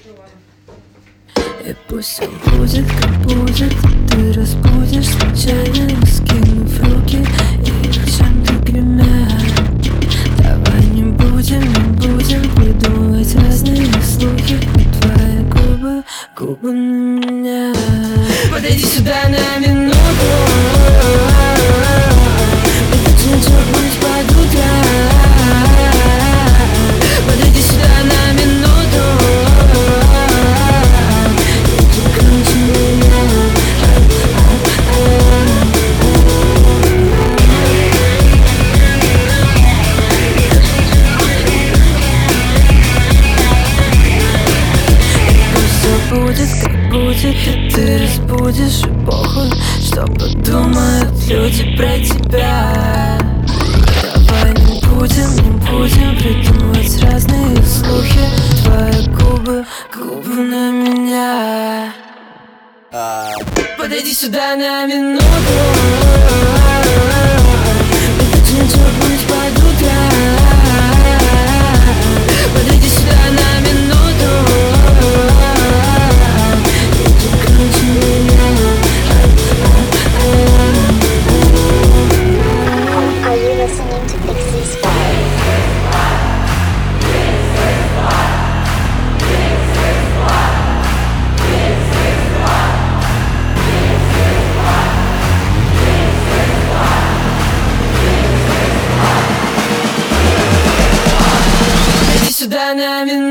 И пусть все будет, как будет, ты разбудишь случайно, скинув руки и чем-то гремя. Давай не будем придумывать разные слухи. Твои губы на меня. Подойди сюда на минуту. Мы точно чокнуть под утро. Подойди сюда на минуту. Будет, как будет, и ты разбудишь эпоху. Что подумают люди про тебя? Давай не будем придумывать разные слухи. Твои губы на меня. Подойди сюда на минуту. Мы точно чокнуть под утро. Подойди сюда на минуту. Are you listening to Pixie Sky? Сюда на минуту.